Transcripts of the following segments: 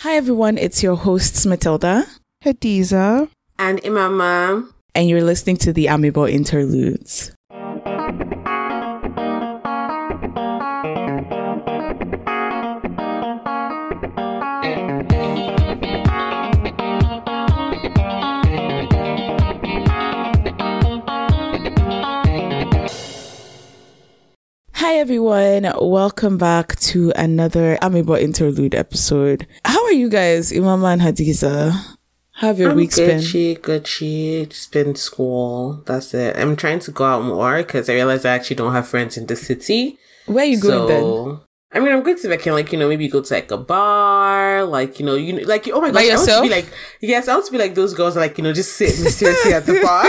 Hi everyone, it's your hosts Matilda, Hadiza, and Imama, and you're listening to the Amiibo Interludes. Hi everyone, welcome back to another Amiibo Interlude episode. How are you guys, Imama and Hadiza? How have your weeks been? Gucci. Just been school. That's it. I'm trying to go out more because I realize I actually don't have friends in the city. Where are you going then? I mean, I'm good to if I can, maybe go to a bar, oh my gosh, by yourself? I want to be like those girls, just sit mysteriously at the bar.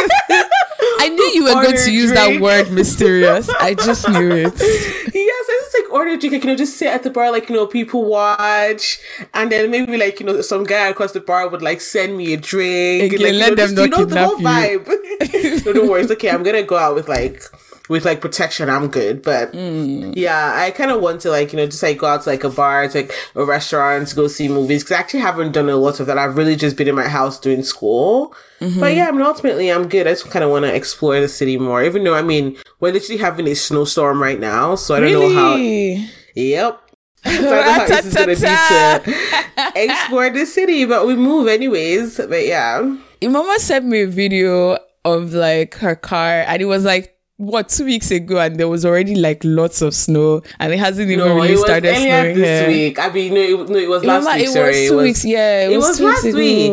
I knew you were going to use that word mysterious. I just knew it. Yes, I just order a drink, just sit at the bar, people watch, and then maybe some guy across the bar would send me a drink. And let them not kidnap the whole vibe. No, don't worry, it's okay. I'm gonna go out with protection. I'm good, but yeah, I kind of want to just go out to a bar, to a restaurant, to go see movies, because I actually haven't done a lot of that. I've really just been in my house doing school. But yeah, ultimately I'm good. I just kind of want to explore the city more, even though we're literally having a snowstorm right now, so I don't know how. Yep. So I don't know how this is gonna be to explore the city, but we move anyways. But yeah, your mama sent me a video of her car, and it was 2 weeks ago, and there was already lots of snow, and it hasn't even really started snowing this here. week. I mean, it was last week. It was 2 weeks. Yeah, it was last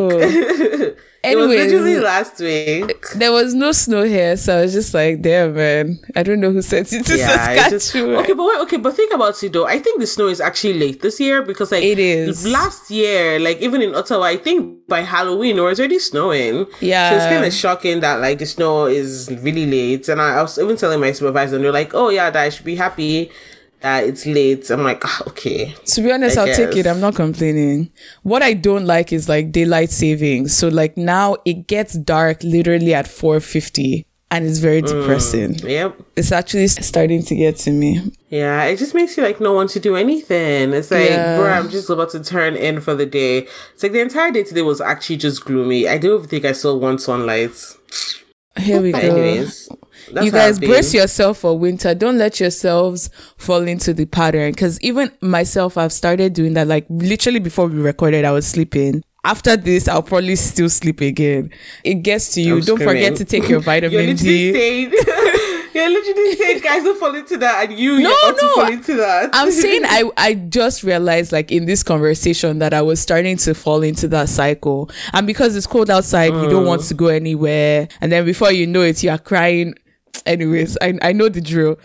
week. Anyways, it was literally last week. There was no snow here, so I was just damn, man. I don't know who sent it to Saskatchewan. But think about it though. I think the snow is actually late this year because it is. Last year, even in Ottawa, I think by Halloween it was already snowing. Yeah. So it's kind of shocking that the snow is really late. And I was even telling my supervisor, and they're like, "Oh yeah, I should be happy that it's late." I'm like, okay. To be honest, I'll take it. I'm not complaining. What I don't like is daylight savings. So now it gets dark literally at 4:50, and it's very depressing. Yep. It's actually starting to get to me. Yeah, it just makes you no one to do anything. It's bro, I'm just about to turn in for the day. It's the entire day today was actually just gloomy. I don't think I saw one sunlight. Here we go. Anyways, you guys brace yourself for winter. Don't let yourselves fall into the pattern, because even myself, I've started doing that. Literally before we recorded, I was sleeping. After this, I'll probably still sleep again. It gets to you. Don't forget to take your vitamin D. You're literally saying, guys, don't fall into that, and you're about to fall into that. I'm saying I just realized in this conversation that I was starting to fall into that cycle. And because it's cold outside, you don't want to go anywhere. And then before you know it, you are crying. Anyways, I know the drill.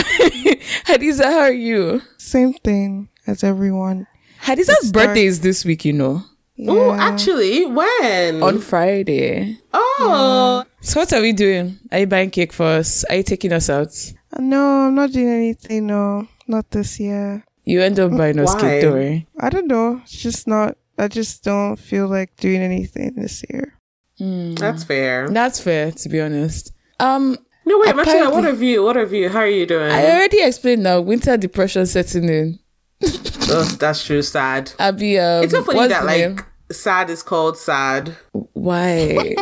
Hadiza, how are you? Same thing as everyone. Hadiza's birthday is this week, Yeah. Oh, actually, when? On Friday. Oh. Yeah. So what are we doing? Are you buying cake for us? Are you taking us out? No, I'm not doing anything. No, not this year. You end up buying us cake, don't worry. I don't know. It's just not. I just don't feel like doing anything this year. That's fair. That's fair, to be honest. No, wait, Matilda, what have you? How are you doing? I already explained now. Winter depression setting in. Oh, that's true. Sad. Abby, it's so funny that sad is called sad. Why?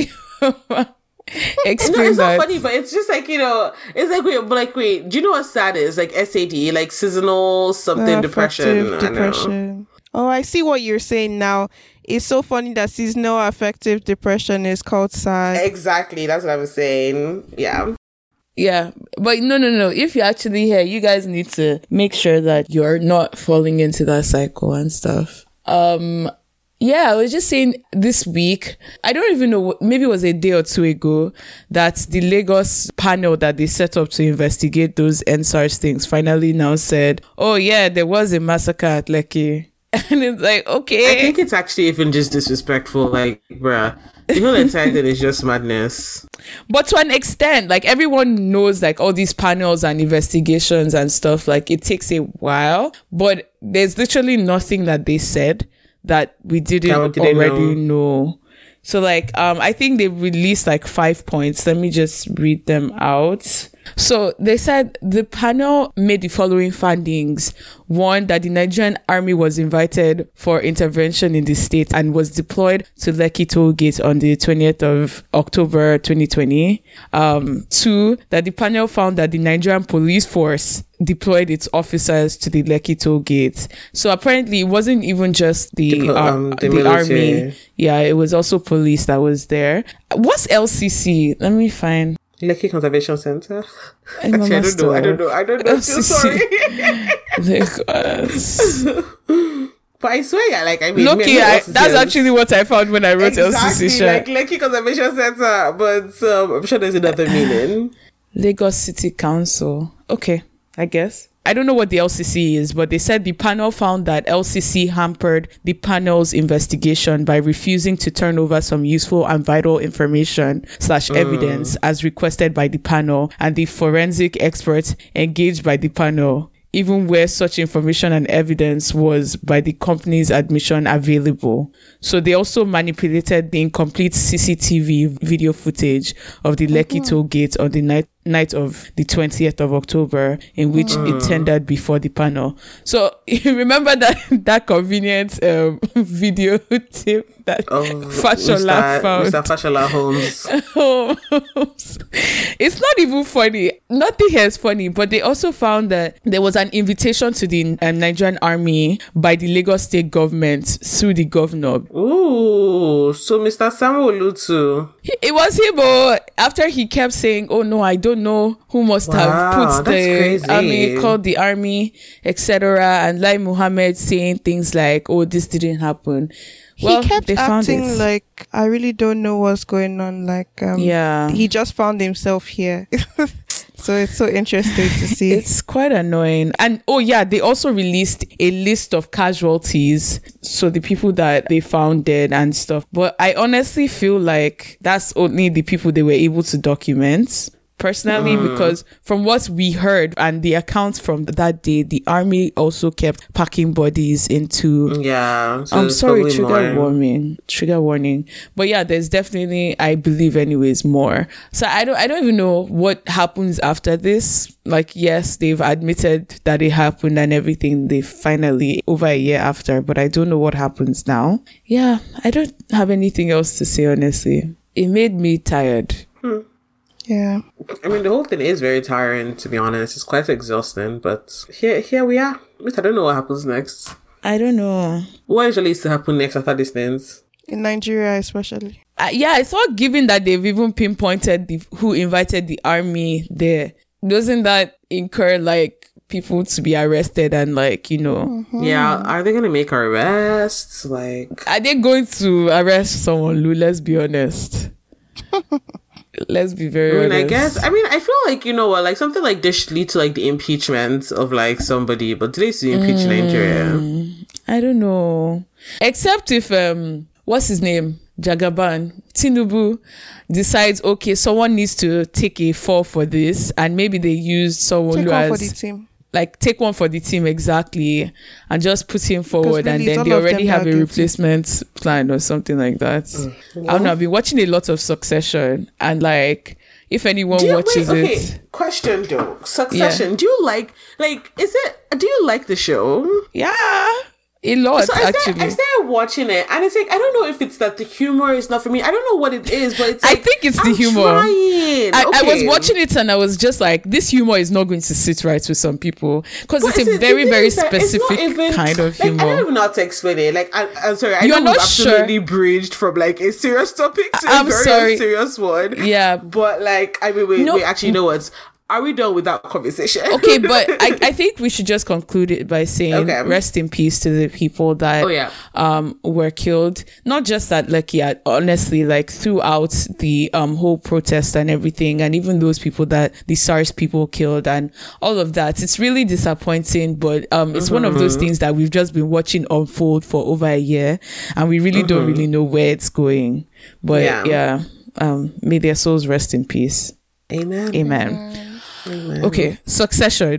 Explain no, it's that. not funny, but it's just it's wait, do you know what sad is? SAD, seasonal something depression. Depression. Oh, I see what you're saying now. It's so funny that seasonal affective depression is called SAD. Exactly, that's what I was saying. Yeah. Yeah, but no. If you're actually here, you guys need to make sure that you're not falling into that cycle and stuff. Yeah, I was just saying this week, I don't even know, maybe it was a day or two ago, that the Lagos panel that they set up to investigate those NSARS things finally now said, oh yeah, there was a massacre at Lekki. And it's okay. I think it's actually even just disrespectful, bruh. The whole entire thing is just madness. But to an extent, everyone knows all these panels and investigations and stuff, it takes a while, but there's literally nothing that they said that we didn't already know. So I think they released 5 points. Let me just read them out. So they said the panel made the following findings. One, that the Nigerian army was invited for intervention in the state and was deployed to Lekki toll gate on the 20th of October 2020. Two, that the panel found that the Nigerian police force deployed its officers to the Lekki toll gate. So apparently it wasn't even just the army. Yeah, it was also police that was there. What's LCC? Let me find. Lekki Conservation Center. Actually, I don't know. I'm so sorry. But I swear, that's actually what I found when I wrote LCC. Like Lekki Conservation Center, but I'm sure there's another meaning. Lagos City Council. Okay, I guess. I don't know what the LCC is, but they said the panel found that LCC hampered the panel's investigation by refusing to turn over some useful and vital information / evidence as requested by the panel and the forensic experts engaged by the panel, even where such information and evidence was, by the company's admission, available. So they also manipulated the incomplete CCTV video footage of the Lekki toll gate on the night of the 20th of October, in which it tendered before the panel. So you remember that convenient video tip that Fashola found? Mr. Fashola Holmes. It's not even funny. Nothing here is funny, but they also found that there was an invitation to the Nigerian army by the Lagos state government through the governor. Ooh, so Mr. Samuel Lutu. It was him, after he kept saying, oh no, I don't know who must have put the army, called the army, etc. And Lai Muhammad saying things like, oh, this didn't happen. Well, he kept acting like, I really don't know what's going on. Like, he just found himself here. So it's so interesting to see. It's quite annoying. And they also released a list of casualties. So the people that they found dead and stuff. But I honestly feel like that's only the people they were able to document. Personally, because from what we heard and the accounts from that day, the army also kept packing bodies into. Yeah. So I'm sorry, trigger warning. But yeah, there's definitely, I believe, anyways, more. So I don't even know what happens after this. Like, yes, they've admitted that it happened and everything. They finally, over a year after, but I don't know what happens now. Yeah, I don't have anything else to say, honestly. It made me tired. Yeah. I mean, the whole thing is very tiring, to be honest. It's quite exhausting, but here we are. I don't know what happens next. I don't know. What usually is to happen next after these things? In Nigeria, especially. I thought, given that they've even pinpointed who invited the army there, doesn't that incur, like, people to be arrested and, like, you know? Yeah, are they going to make arrests? Like, are they going to arrest someone, Lou? Let's be honest. Let's be very honest. I feel like, you know what, like something like this should lead to like the impeachment of like somebody, but today's to impeach Nigeria. I don't know. Except if what's his name? Jagaban, Tinubu decides, okay, someone needs to take a fall for this, and maybe they use someone who has for the team. Like, take one for the team, exactly, and just put him forward, really, and then they already have a replacement plan or something like that. I don't know, I've been watching a lot of Succession, and like, if anyone watches it... Question though, Succession, do you like do you like the show? Yeah. A lot, so actually. I started watching it, and it's like, I don't know if it's that the humor is not for me. I don't know what it is, but it's like, I think it's the humor. I was watching it, and I was just like, this humor is not going to sit right with some people, because it's a very, very specific kind of humor. I don't even know how to explain it. Like, I'm sorry, I know we've absolutely bridged from like a serious topic to a very serious one. Yeah. But like, I mean, wait, actually, you know what? Are we done with that conversation? Okay, but I think we should just conclude it by saying rest in peace to the people that were killed. Not just at Lekki, honestly, like throughout the whole protest and everything, and even those people that the SARS people killed and all of that. It's really disappointing, but it's one of those things that we've just been watching unfold for over a year, and we really don't really know where it's going. But may their souls rest in peace. Amen. Amen. Okay, Succession.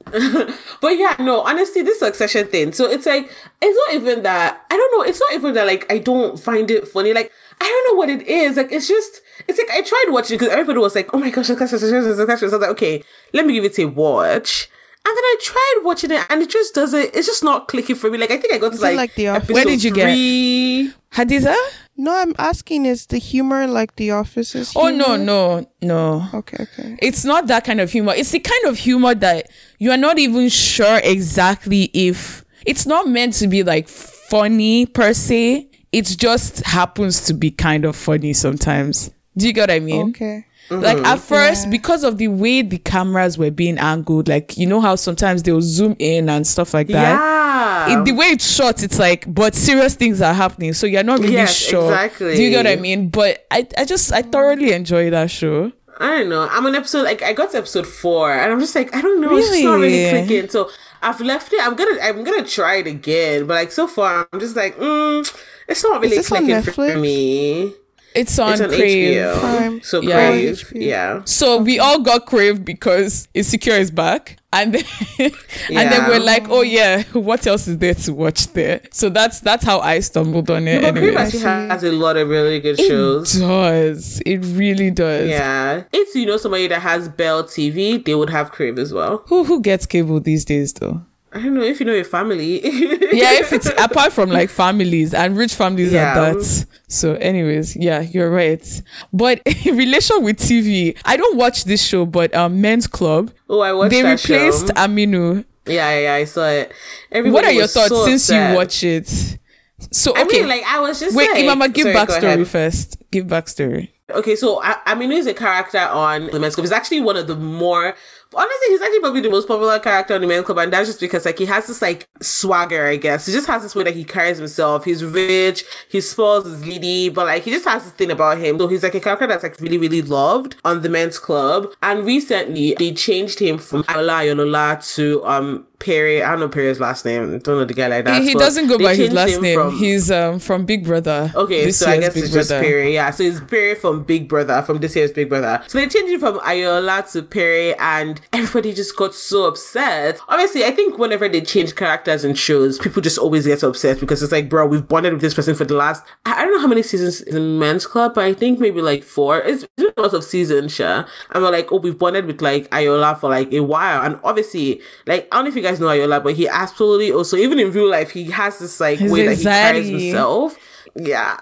But yeah, no, honestly, this Succession thing. So it's like, it's not even that, I don't know, it's not even that, like, I don't find it funny. Like, I don't know what it is. Like, it's just, it's like, I tried watching it because everybody was like, oh my gosh, Succession. So I was like, okay, let me give it a watch. And then I tried watching it and it just doesn't, it's just not clicking for me. Like, I think I got to like The Office? Where did you 3. get Hadiza? No, I'm asking, is the humor like The Office's humor? Oh, no. Okay. It's not that kind of humor. It's the kind of humor that you are not even sure exactly if... It's not meant to be like funny per se. It just happens to be kind of funny sometimes. Do you get what I mean? Okay. Mm-hmm. Like at first, because of the way the cameras were being angled, like, you know how sometimes they'll zoom in and stuff like that. Yeah. The way it's shot, it's like, but serious things are happening, so you're not really sure. Exactly. Do you get what I mean? But I thoroughly enjoy that show. I don't know. I'm on episode, like, I got to episode 4 and I'm just like, I don't know. Really? It's just not really clicking. So I've left it. I'm gonna try it again. But like, so far, I'm just like, it's not really clicking for me. It's on Crave. HBO. Prime. So Yeah. Crave, yeah. So we all got Crave because Insecure is back. And then, and then we're like, oh yeah, what else is there to watch there? So that's how I stumbled on it. But Crave Anyways. actually has a lot of really good shows. It does. It really does. Yeah. If you know somebody that has Bell TV, they would have Crave as well. Who gets cable these days though? I don't know, if you know your family. Yeah, if it's apart from like families and rich families Yeah. at that. So anyways, yeah, you're right. But in relation with TV, I don't watch this show, but Men's Club. Oh, I watched They that replaced show. Aminu. Yeah, I saw it. Everybody What are your was thoughts so since upset. you watch it? So okay, I mean, like, I was just wait, like... Imama, give Sorry, go backstory ahead. first. Give backstory. Okay, so Aminu is a character on The Men's Club. He's actually one of the more... Honestly, he's actually probably the most popular character on The Men's Club, and that's just because, like, he has this, like, swagger, I guess. He just has this way that he carries himself. He's rich, he spoils his lady, but, like, he just has this thing about him. So he's, like, a character that's, like, really, really loved on The Men's Club. And recently, they changed him from Ayolola to, Perry. I don't know Perry's last name. I don't know the guy like that. He but doesn't go they by his changed last him name. He's from Big Brother. Okay, This so I year's guess Big it's just Brother. Perry. Yeah, so it's Perry from Big Brother, from this year's Big Brother. So they changed it from Ayola to Perry, and everybody just got so upset. Obviously, I think whenever they change characters in shows, people just always get upset because it's like, bro, we've bonded with this person for the last... I don't know how many seasons in Men's Club, but I think maybe like 4. It's a lot of seasons, sure. And we're like, oh, we've bonded with like Ayola for like a while. And obviously, like, I don't know if you guys know Ayola, but he absolutely also, even in real life, he has this like His way that anxiety. he carries himself. Yeah.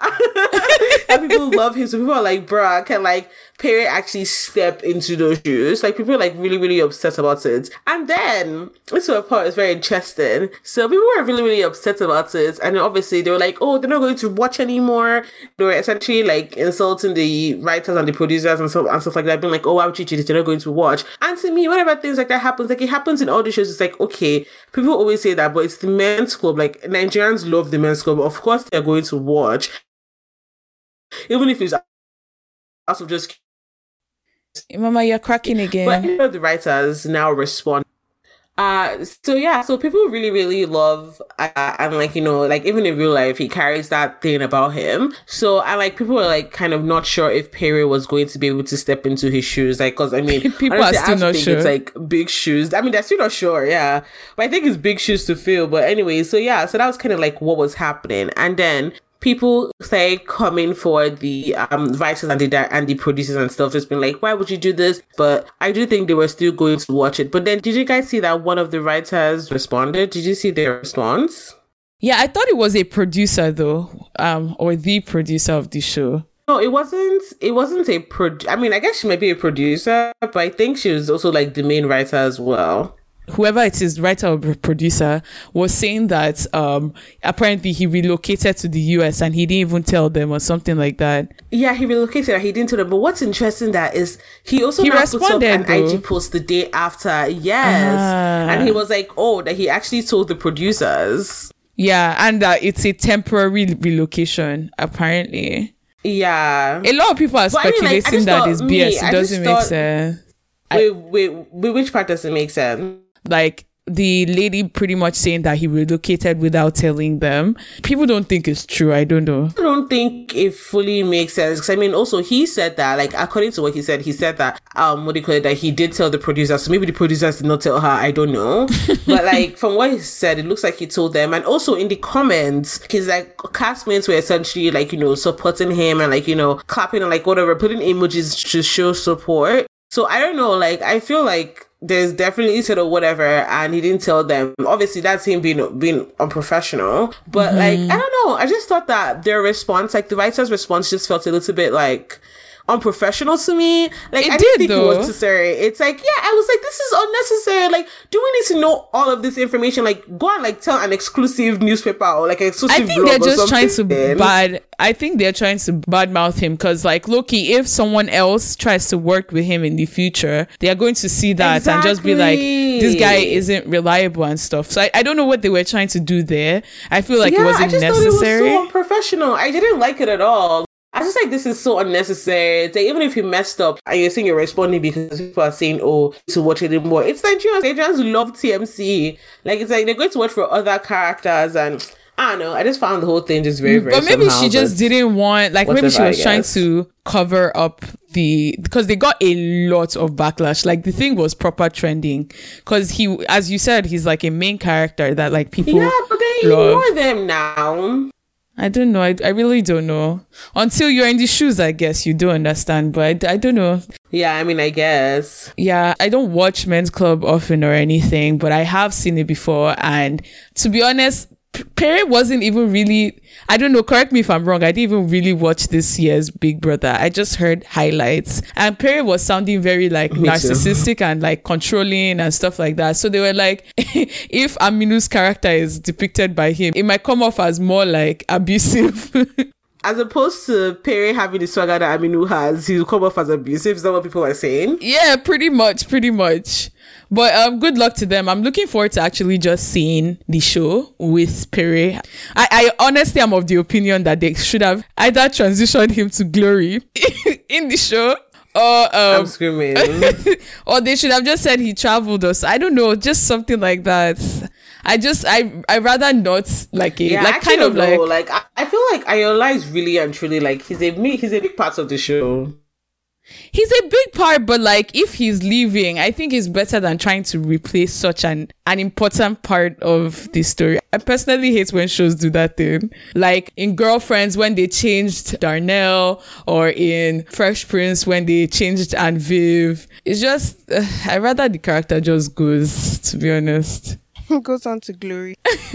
And people love him. So people are like, bruh, can like Perry actually step into those shoes? Like, people are like really, really upset about it. And then this part is very interesting. So people were really, really upset about it. And obviously they were like, oh, they're not going to watch anymore. They were essentially like insulting the writers and the producers and stuff like that, being like, oh, why would you do this? They're not going to watch. And to me, whenever things like that happens, like it happens in all the shows, it's like, okay, people always say that, but it's the Men's Club. Like, Nigerians love the Men's Club. Of course they're going to watch. Even if it's out of just... Mama, you're cracking again. But you know, the writers now respond. So people really, really love, and like, you know, like even in real life, he carries that thing about him. So, and like people were like kind of not sure if Perry was going to be able to step into his shoes. Like, cause I mean, people honestly, are still not sure. It's like big shoes. I mean, they're still not sure, yeah. But I think it's big shoes to fill. But anyway, so yeah, so that was kind of like what was happening. And then people started coming for the writers and the producers and stuff, just being like, why would you do this? But I do think they were still going to watch it. But then did you guys see that one of the writers responded? Did you see their response? Yeah, I thought it was a producer though, or the producer of the show. No, it wasn't I mean, I guess she might be a producer, but I think she was also like the main writer as well. Whoever it is, writer or producer, was saying that apparently he relocated to the US and he didn't even tell them or something like that. Yeah, he relocated and he didn't tell them. But what's interesting that is he also now put up an IG post the day after. Yes. And he was like, oh, that he actually told the producers. Yeah, and it's a temporary relocation, apparently. Yeah. A lot of people are speculating that it's BS. It doesn't make sense. Wait, which part doesn't make sense? Like the lady pretty much saying that he relocated without telling them. People don't think it's true. I don't know. I don't think it fully makes sense. Because I mean, also he said that, like, according to what he said that that he did tell the producers. So maybe the producers did not tell her. I don't know. But like from what he said, it looks like he told them. And also in the comments, his like castmates were essentially like, supporting him and like, clapping and like whatever, putting emojis to show support. So I don't know, like I feel like there's definitely sort of whatever, and he didn't tell them. Obviously, that's him being unprofessional. But like, I don't know. I just thought that their response, like the writer's response, just felt a little bit like unprofessional to me. Like I didn't think it was necessary. It's like, yeah, I was like, this is unnecessary. Like, do we need to know all of this information? Like, go and like tell an exclusive newspaper or like an exclusive blog. I think they're just trying to badmouth him, because like Loki, if someone else tries to work with him in the future, they are going to see that and just be like, this guy isn't reliable and stuff. So I don't know what they were trying to do there. I feel like it wasn't necessary. Thought it was so unprofessional. I didn't like it at all. I was just like, this is so unnecessary. It's like, even if you messed up and you're saying you're responding because people are saying, oh, to watch it more. It's Nigerians. Nigerians love TMC. Like, it's like they're going to watch for other characters, and I don't know. I just found the whole thing just very, very But maybe she just didn't want, like, maybe she was trying to cover up because they got a lot of backlash. Like, the thing was proper trending because he, as you said, he's like a main character that like people love. Yeah, but they ignore them now. I don't know. I really don't know. Until you're in the shoes, I guess you do understand. But I don't know. Yeah, I mean, I guess. Yeah, I don't watch Men's Club often or anything, but I have seen it before. And to be honest, Perry wasn't even really, I don't know, correct me if I'm wrong, I didn't even really watch this year's Big Brother. I just heard highlights, and Perry was sounding very like narcissistic and like controlling and stuff like that. So they were like, if Aminu's character is depicted by him, it might come off as more like abusive. As opposed to Perry having the swagger that Aminu has, he'll come off as abusive. Is that what people are saying? Yeah, pretty much. But good luck to them. I'm looking forward to actually just seeing the show with Perry. I honestly am of the opinion that they should have either transitioned him to Glory in the show, or I'm screaming. or they should have just said he traveled us. I don't know, just something like that. I rather not like it. Yeah, like kind of like I feel like Ayola is really and truly like he's a big part of the show. He's a big part, but like if he's leaving, I think it's better than trying to replace such an important part of the story. I personally hate when shows do that thing. Like in Girlfriends when they changed Darnell, or in Fresh Prince when they changed Aunt Viv. It's just, I'd rather the character just goes, to be honest. Goes on to Glory.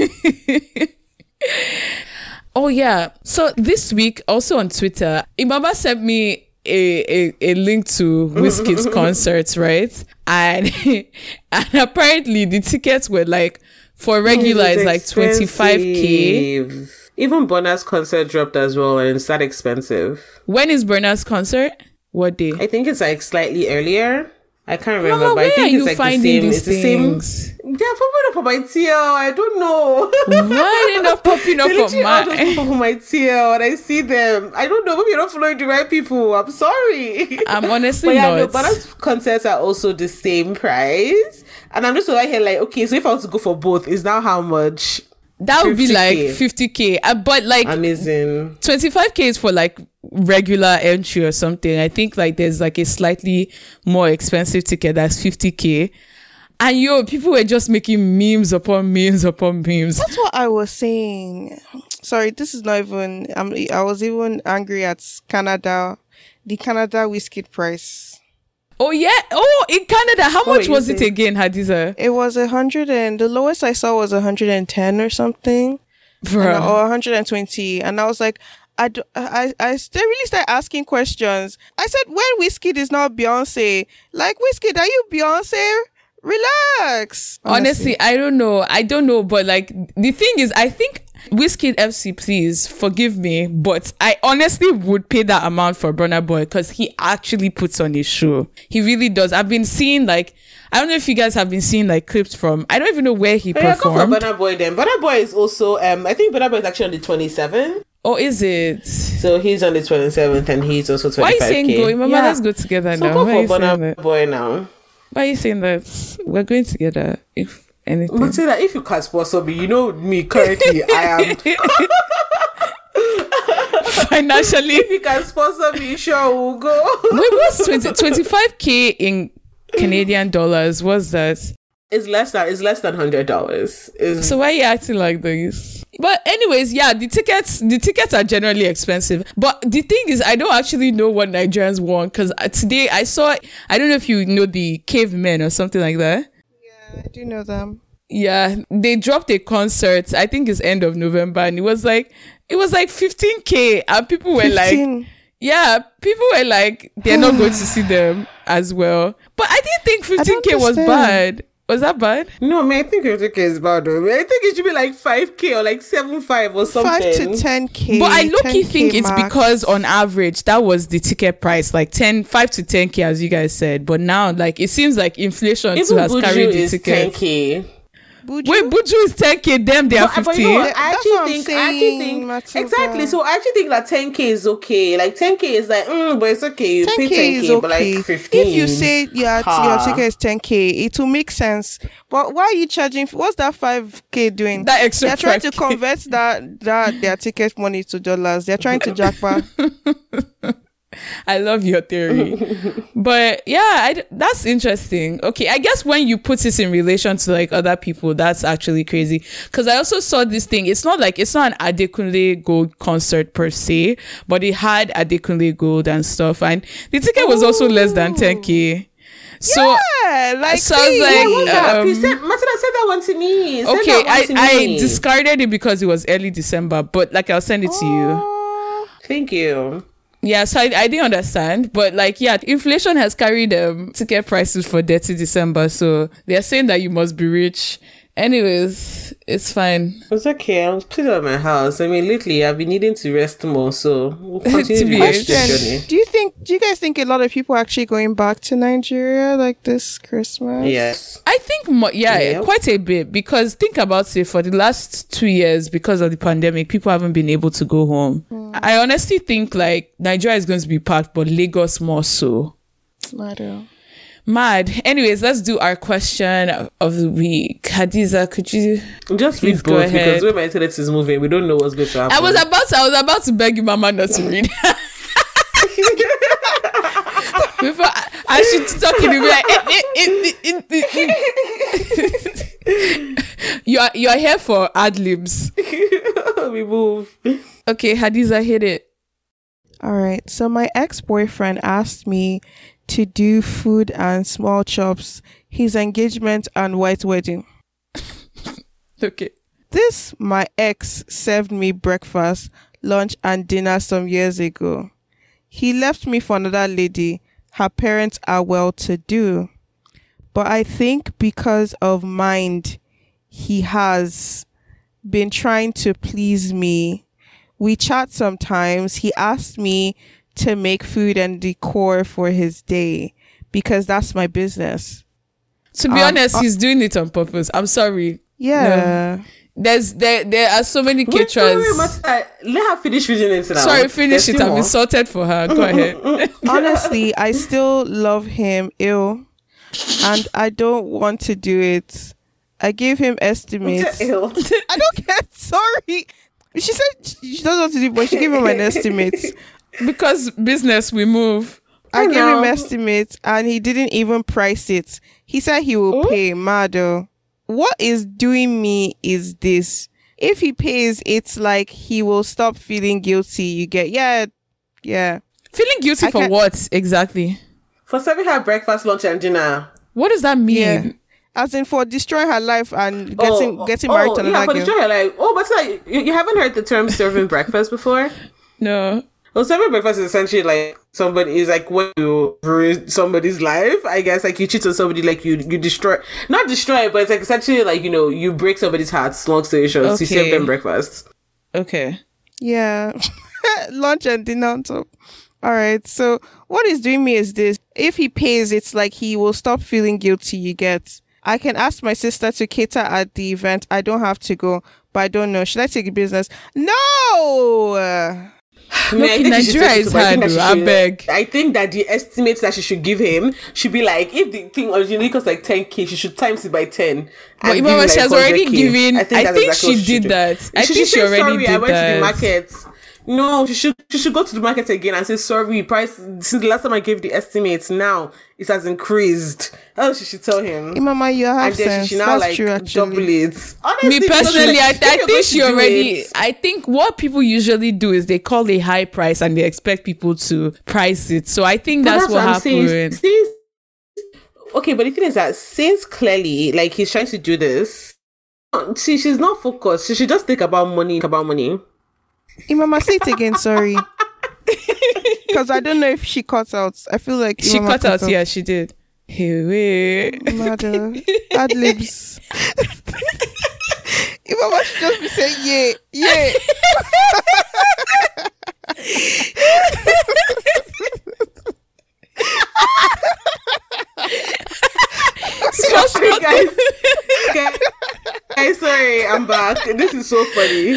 Oh yeah. So this week, also on Twitter, Imama sent me a link to Wizkid's concerts, right? And apparently the tickets were like, for regular it's like 25k. Even Burna's concert dropped as well, and it's that expensive. When is Burna's concert? What day? I think it's like slightly earlier. I can't remember, but I think it's like the same. It's the same. They're popping up on my TL. I don't know. Why are they not popping up on my TL? And I see them. I don't know. Maybe you're not following the right people. I'm sorry. I'm honestly not. But those concerts are also the same price. And I'm just like here, like, okay, so if I was to go for both, is now how much? That would be like 50k. But like, amazing. 25k is for like regular entry or something. I think like there's like a slightly more expensive ticket that's 50k. And people were just making memes upon memes upon memes. That's what I was saying. Sorry, this is not even, I was even angry at Canada, the Canada Wizkid price. Oh yeah. Oh, in Canada, how much was it again, Hadiza? It was 100, and the lowest I saw was 110 or something. Or 120. And I was like, I still really started asking questions. I said, when Wizkid is not Beyonce, like, Wizkid, are you Beyonce? Relax. Honestly, I don't know. But like, the thing is, I think Wizkid FC, please forgive me, but I honestly would pay that amount for Burna Boy because he actually puts on a show. He really does. I've been seeing like, I don't know if you guys have been seeing like clips from, I don't even know where he performed. Yeah, go for Burna Boy then. Burna Boy is also, I think Burna Boy is actually on the 27th. Oh, is it? So he's on the 27th and he's also 25k. Why are you saying go? Remember, let's go together now. So go for Burna Boy now. Why are you saying that? We're going together. If anything. Matilda, if you can sponsor me, you know me currently, I am... Financially. If you can sponsor me, sure, we'll go. Wait, what's 25K in Canadian dollars? What's that? It's less than $100. So why are you acting like this? But anyways, yeah, the tickets are generally expensive. But the thing is, I don't actually know what Nigerians want, because today I saw, I don't know if you know the Cavemen or something like that. Yeah, I do know them. Yeah, they dropped a concert, I think it's end of November, and it was like 15K, and people were 15. like, yeah, people were like, they're not going to see them as well. But I didn't think 15K was bad. Was that bad? No, man, I think 15K is bad though. I think it should be like 5K or like 7.5 or something. 5 to 10K. But I low-key think it's max. because on average that was the ticket price, like 5 to 10K as you guys said. But now, like, it seems like inflation too has carried the ticket. 10K. Buju? Wait, Buju is 10K, them they are 15. But you know what? I That's what I'm actually saying, think Matilda. exactly. So I actually think that 10K is okay. Like 10K is like, but it's okay. You pay 10K 10K, is okay. but like 15. If you say your ticket is 10K, it will make sense. But why are you charging? What's that 5K doing? That extra They're trying to 5K. convert that their ticket money to dollars. They're trying to jackpot. I love your theory. But yeah, that's interesting. Okay, I guess when you put it in relation to like other people, that's actually crazy. Because I also saw this thing. It's not an Adekunle Gold concert per se, but it had Adekunle Gold and stuff. And the ticket was also less than 10K. So, yeah, like, so I was like, Matilda, said that one to me. okay, I discarded it because it was early December, but like I'll send it to you. Thank you. Yeah, so I didn't understand, but like, yeah, inflation has carried ticket prices for Dirty December, so they're saying that you must be rich. Anyways, it's fine. It's okay. I'll put it at my house. I mean, lately I've been needing to rest more, so we'll continue be the rest journey. Do you guys think a lot of people are actually going back to Nigeria like this Christmas? Yes. I think, quite a bit, because think about it, for the last 2 years, because of the pandemic, people haven't been able to go home. I honestly think like Nigeria is going to be packed, but Lagos more so. Mad. Anyways, let's do our question of the week. Hadiza, could you just read both, because when my internet is moving, we don't know what's going to happen. I was about to beg you, Mama, not to read. Before I should talk in you're here for ad libs. We move. Okay, Hadiza, hit it. All right. So my ex-boyfriend asked me to do food and small chops, his engagement and white wedding. Okay. This, my ex served me breakfast, lunch and dinner some years ago. He left me for another lady. Her parents are well-to-do. But I think because of mind he has been trying to please me. We chat sometimes. He asked me to make food and decor for his day because that's my business. To be honest, he's doing it on purpose. I'm sorry. Yeah. No. There are so many caterers. Let her finish reading it now. Sorry, finish it. I'm insulted for her. Go ahead. Honestly, I still love him ill and I don't want to do it. I gave him estimates. I don't get sorry. She said she doesn't want to do it, but she gave him an estimate. Because business, we move. I gave him estimates and he didn't even price it. He said he will pay. Mado. What is doing me is this. If he pays, it's like he will stop feeling guilty. You get, yeah. Feeling guilty for what exactly? For serving her breakfast, lunch, and dinner. What does that mean? Yeah. As in for destroying her life and getting married to another girl. Destroying her life. Oh, but like, you haven't heard the term serving breakfast before? No. Well, serving breakfast is essentially like somebody is like when you ruin somebody's life. I guess like you cheat on somebody, like you destroy, not destroy, but it's like essentially like, you know, you break somebody's hearts. Long story short, so you serve them breakfast. Okay. Yeah, lunch and dinner on top. All right. So what is doing me is this: if he pays, it's like he will stop feeling guilty. You get. I can ask my sister to cater at the event. I don't have to go, but I don't know. Should I take the business? No. I mean, I think she should Nigeria take is it, but I think hard, that I beg. I think that the estimates that she should give him should be like, if the thing originally costs like 10k, she should times it by 10. But and Imama, give she you, like, has already 100K. given. I that's think exactly what she should did do. that. I She think should she say, already sorry, did I went that. to the market. No, she should go to the market again and say, sorry, price since the last time I gave the estimates, now it has increased. Oh, she should tell him. Mama, you have And then sense. she should now That's like true, actually. double it. Honestly, Me because, personally, like, I if you're going think to she do already. it- I think what people usually do is they call a high price and they expect people to price it. So I think But that's what I'm saying. happened. Okay, but the thing is that since clearly, like, he's trying to do this, she's not focused. She should just think about money. Imama, say it again, sorry. Because I don't know if she cut out. I feel like She Imama cut out. Yeah, she did. Hey, wait. Mother. Ad-libs. Imama should just be saying, yeah. Sorry, guys, sorry, I'm back. This is so funny.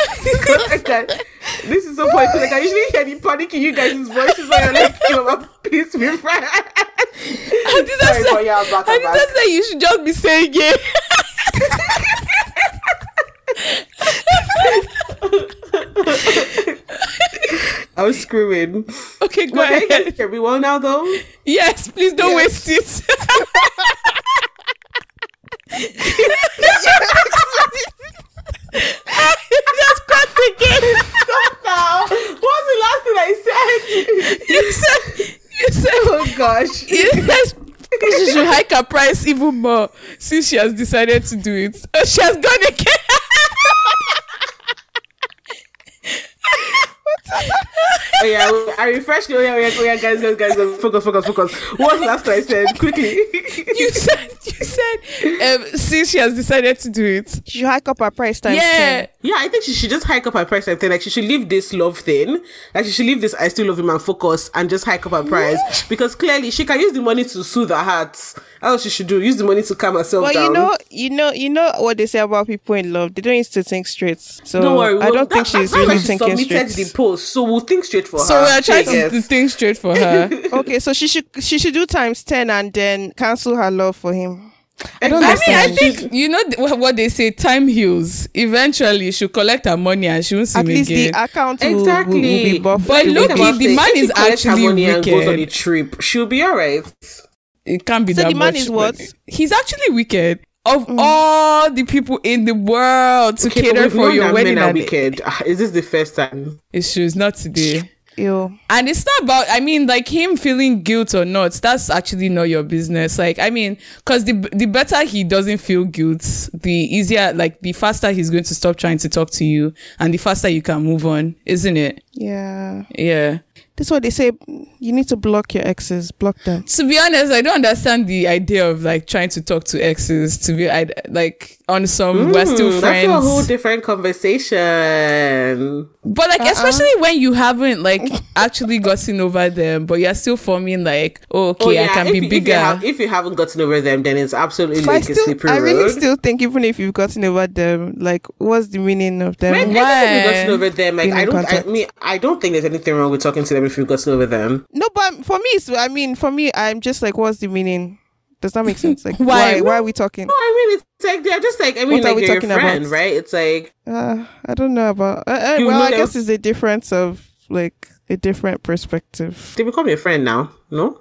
This is so funny because, like, I usually hear the panic in you guys' voices when you're like, "Mama, please be friends." I did not Sorry, say, but yeah, I'm back. I did not say you should just be saying yeah. I was screwing. Okay, go Well, can you ahead. guys hear me well now, though? Yes, please don't waste it. Just cut again. Now, what was the last thing I said? You said, Oh gosh. yes, she should hike her price even more since she has decided to do it. Oh, she has gone again. Oh yeah, I refreshed. Oh yeah, guys, focus. What was the last thing I said? Quickly. You said, since she has decided to do it. She should hike up her price times Yeah. 10. Yeah, I think she should just hike up her price and thing. Like, she should leave this love thing. Like, she should leave this I still love him and focus and just hike up her price. Because clearly she can use the money to soothe her heart. That's what she should do. Use the money to calm herself But down. you know what they say about people in love. They don't used to think straight. So Don't worry. I don't think she's really thinking straight. The post, so we'll think straight for her. So we are trying Yes. to think straight for her. Okay, so she should do times 10 and then cancel her love for him. I understand. think you know what they say. Time heals. Eventually, she'll collect her money and she won't see At me least again. the account will Exactly. be buffed. But look, Think about the it. man If is she collects her actually money and goes on a wicked. trip, she'll be alright. It can't be So that the man much is what? money. He's actually wicked. Of all the people in the world to Okay, but cater we've for known your that wedding, men are and wicked. Is this the first time? it's not today. Ew. And it's not about, I mean, like him feeling guilt or not, that's actually not your business. Like, I mean, because the better he doesn't feel guilt, the easier, like the faster he's going to stop trying to talk to you and the faster you can move on, isn't it? Yeah. Yeah. That's what they say. You need to block your exes. Block them. To be honest, I don't understand the idea of like trying to talk to exes to be like on some we're still friends. That's a whole different conversation. But like, especially when you haven't like actually gotten over them, but you're still forming like, oh, okay, I can be bigger. If you haven't gotten over them, then it's absolutely But like a slippery I really road. still think even if you've gotten over them, like, what's the meaning of them? Right, Why? if you've gotten over them, like Being in contact. I don't think there's anything wrong with talking to them if you've gotten over them. No, but for me, I'm just like, what's the meaning? Does that make sense? Like, Why? why are we talking? No, I mean, it's like they're just like, I mean, What are like we you're your talking friend, about? right? It's like, I don't know about. You Well, know I them- guess it's a difference of like a different perspective. they become your friend now, no?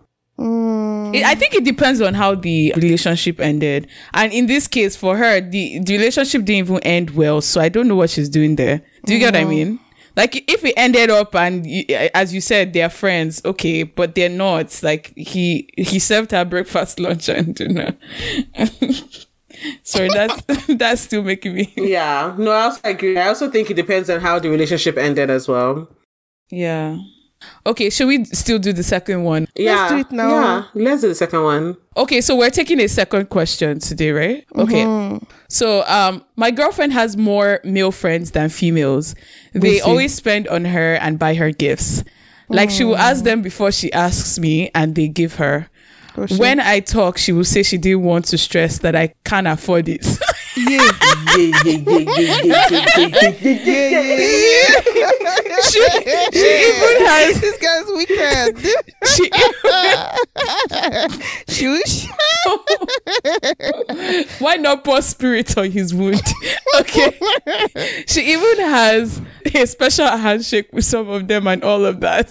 I think it depends on how the relationship ended. And in this case, for her, the relationship didn't even end well. So I don't know what she's doing there. Do you get what I mean? Like, if it ended up and, as you said, they're friends, okay, but they're not. Like, he served her breakfast, lunch, and dinner. Sorry, that's still making me... Yeah, no, I also agree. I also think it depends on how the relationship ended as well. Yeah. Okay, should we still do the second one? Yeah, do it now. Yeah, let's do the second one. Okay, so we're taking a second question today, right? Okay. So, my girlfriend has more male friends than females. They always spend on her and buy her gifts. Like, she will ask them before she asks me, and they give her. Oh, shit. When I talk, she will say she didn't want to stress that I can't afford it. Yeah. she, even has this guy's wicked. Shush. Why not pour spirit on his wound? Okay. She even has a special handshake with some of them and all of that.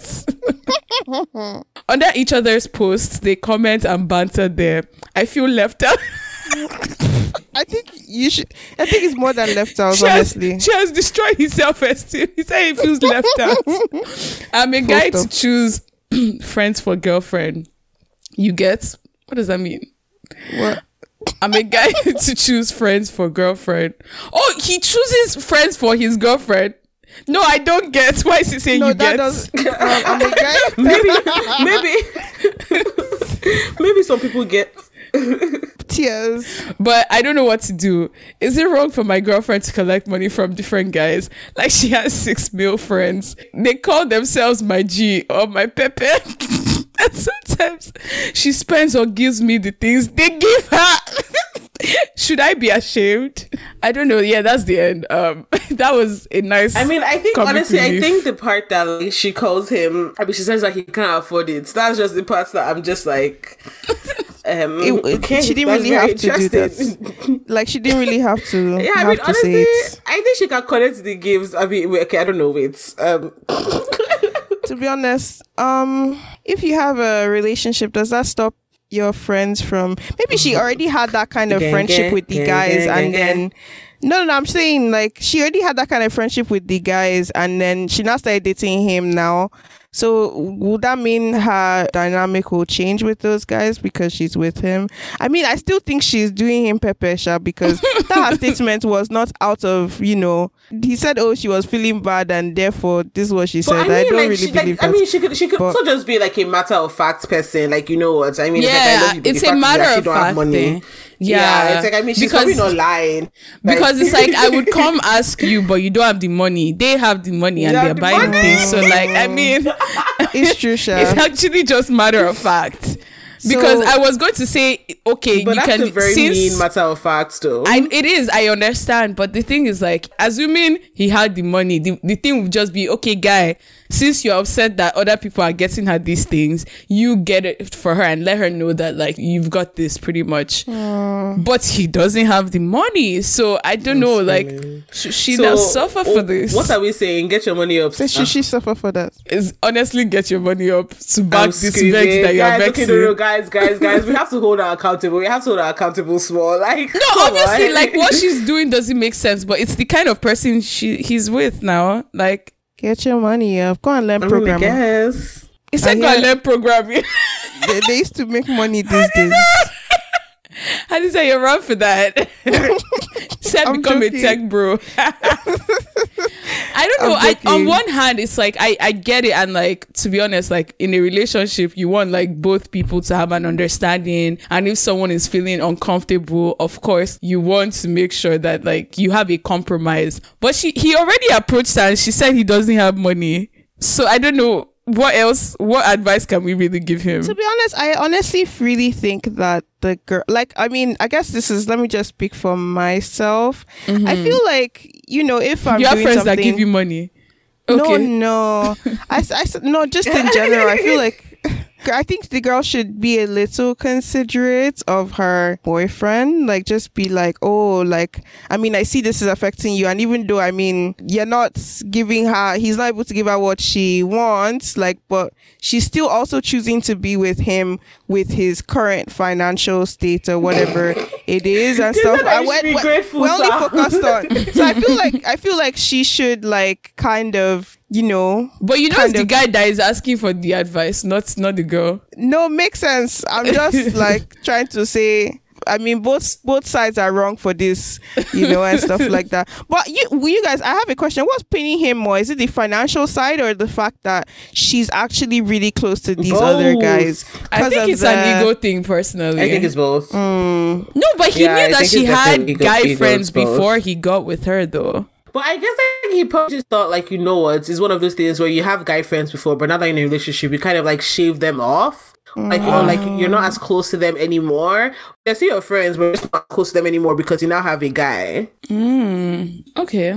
Under each other's posts, they comment and banter there. I feel left out. I think it's more than left out, honestly. She has destroyed his self-esteem. He said he feels left out. I'm a guy to choose friends for girlfriend. You get? What does that mean? What? I'm a guy to choose friends for girlfriend. Oh, he chooses friends for his girlfriend. No, I don't get. Why is he saying you get? I'm a guy. Maybe some people get tears. But I don't know what to do. Is it wrong for my girlfriend to collect money from different guys? Like, she has 6 male friends. They call themselves my G or my Pepe. And sometimes she spends or gives me the things they give her. Should I be ashamed? I don't know. Yeah, that's the end. That was a nice. I mean, I think honestly, relief. I think the part that like, she calls him. I mean, she says that he can't afford it. That's just the part that I'm just like. Okay, she didn't really have to do that. Like, she didn't really have to. Yeah, I mean, honestly, I think she can connect the gifts. I mean, okay, I don't know. Wait. To be honest, if you have a relationship, does that stop your friends from? Maybe she already had that kind of friendship with the guys, and then. No, I'm saying like she already had that kind of friendship with the guys, and then she now started dating him now. So would that mean her dynamic will change with those guys because she's with him? I mean, I still think she's doing him pepesha because that her statement was not out of, he said, oh, she was feeling bad and therefore this is what she said. I don't really believe that. I mean, she could also just be like a matter of fact person. Like, you know what? I mean, yeah, it's a matter of fact thing. Yeah, it's like, I mean, she's probably not lying. Like, because it's like, I would come ask you, but you don't have the money. They have the money and they're buying things. So, like, I mean, it's true, Sha. It's actually just matter of fact. Because I was going to say, okay, but you that's can a very mean matter of fact, though. It is, I understand, but the thing is, like, assuming he had the money, the thing would just be, okay, guy, since you're upset that other people are getting her these things, you get it for her and let her know that, like, you've got this pretty much. But he doesn't have the money, so I don't know, like, should she not suffer for this? What are we saying? Get your money up. So should she suffer for that? Is honestly get your money up to back this vex that you're vexing. Okay, guys, we have to hold her accountable. We have to hold her accountable small. Like, no, obviously, like, what she's doing doesn't make sense, but it's the kind of person he's with now. Like, get your money up. Go and learn programming. Yes. He said go and learn programming. They used to make money these days. How do you say you're wrong for that? Said become joking. A tech bro. I don't know. On one hand, it's like I get it, and like, to be honest, like, in a relationship, you want like both people to have an understanding, and if someone is feeling uncomfortable, of course you want to make sure that like you have a compromise. But he already approached her and she said he doesn't have money, so I don't know. What advice can we really give him? To be honest, I honestly really think that the girl, like, I mean, I guess let me just speak for myself. Mm-hmm. I feel like, if I'm you have doing friends something, that give you money. Okay. No. No, just in general, I feel like, I think the girl should be a little considerate of her boyfriend. Like, just be like, oh, like, I mean, I see this is affecting you. And even though, I mean, you're not giving her, he's not able to give her what she wants, like, but she's still also choosing to be with him with his current financial state or whatever it is and stuff. We're only focused on. So I feel like she should, like, kind of, but it's the guy that is asking for the advice, not the girl. No, makes sense. I'm just like trying to say, I mean, both sides are wrong for this, and stuff like that. But you guys, I have a question. What's paining him more? Is it the financial side or the fact that she's actually really close to these other guys? I think it's an ego thing, personally. I think it's both. No, but he knew that she had guy friends before he got with her, though. But I guess like, he probably just thought, like, it's one of those things where you have guy friends before, but now that you're in a relationship, you kind of like shave them off. Like, like you're not as close to them anymore. They're still your friends, but you're not close to them anymore because you now have a guy. Okay.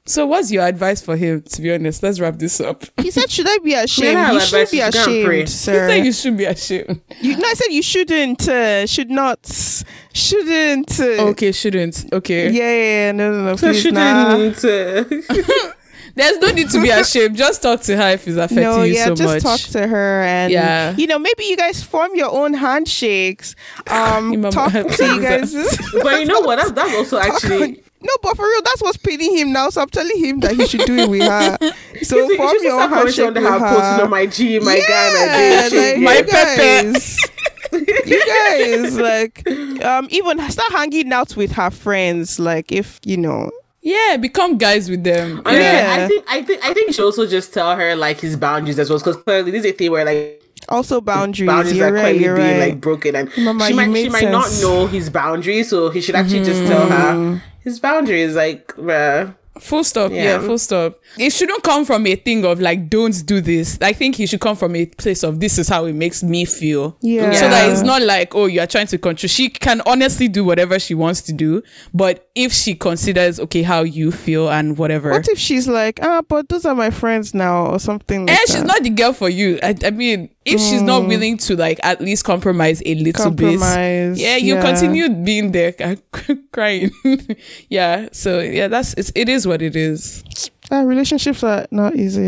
So what's your advice for him, to be honest? Let's wrap this up. He said, should I be ashamed? Yeah, You advice, should be you should go and pray. ashamed, sir. He said you should be ashamed. I said you shouldn't, should not, shouldn't. Okay, shouldn't. Okay. Yeah, no, So please, shouldn't nah. need to. There's no need to be ashamed. Just talk to her if it's affecting you so just much. talk to her and maybe you guys form your own handshakes. Talk to you guys. But you know what? That's also actually. No, but for real, that's what's paining him now. So I'm telling him that he should do it with her. So form your own handshake with her. Posting on my G, my guy, my guys. You guys, like, even start hanging out with her friends. Like, if you know. Yeah, become guys with them. I think you should also just tell her like his boundaries as well, because clearly this is a thing where like also boundaries are right, being right. like broken, and Mama, she might not know his boundaries, so he should actually just tell her his boundaries. Like, full stop. Yeah, full stop. It shouldn't come from a thing of like, don't do this. I think he should come from a place of, this is how it makes me feel. Yeah. So that it's not like, oh, you are trying to control. She can honestly do whatever she wants to do, but if she considers, okay, how you feel and whatever. What if she's like, but those are my friends now, or something like that? She's not the girl for you. I mean, if she's not willing to like at least compromise a little bit, you continue being there crying. Yeah. So yeah, it is what it is. Relationships are not easy.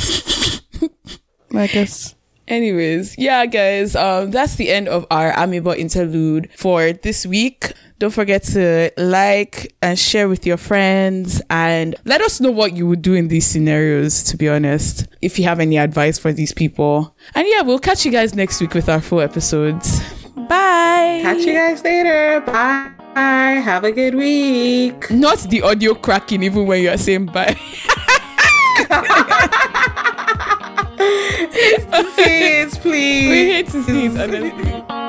I guess. Anyways, yeah, guys, that's the end of our Amebo interlude for this week. Don't forget to like and share with your friends, and let us know what you would do in these scenarios, to be honest, if you have any advice for these people. And yeah, we'll catch you guys next week with our full episodes. Bye. Catch you guys later. Bye. Have a good week. Not the audio cracking even when you're saying bye. Please. We hate to see it, honestly.